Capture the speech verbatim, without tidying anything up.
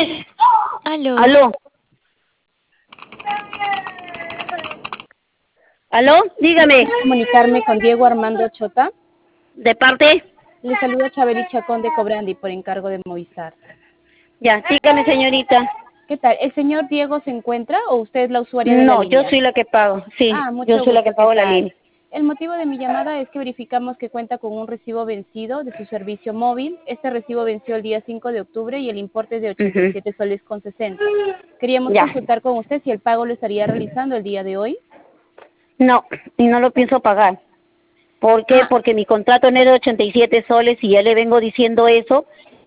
Aló. Aló. Aló, dígame. Comunicarme con Diego Armando Chota. ¿De parte? Le saluda Chabeli Chacón de Cobrandi por encargo de Movistar. Ya, dígame, señorita. ¿Qué tal? ¿El señor Diego se encuentra o usted es la usuaria de la No, línea? yo soy la que pago. Sí, Ah, yo mucho soy la que gusto. ¿Qué pago la tal? línea. El motivo de mi llamada es que verificamos que cuenta con un recibo vencido de su servicio móvil. Este recibo venció el día cinco de octubre y el importe es de ochenta y siete Uh-huh. soles con sesenta. Queríamos Ya. consultar con usted si el pago lo estaría realizando el día de hoy. No, y no lo pienso pagar. ¿Por qué? Ah, Porque mi contrato no era de ochenta y siete soles y ya le vengo diciendo eso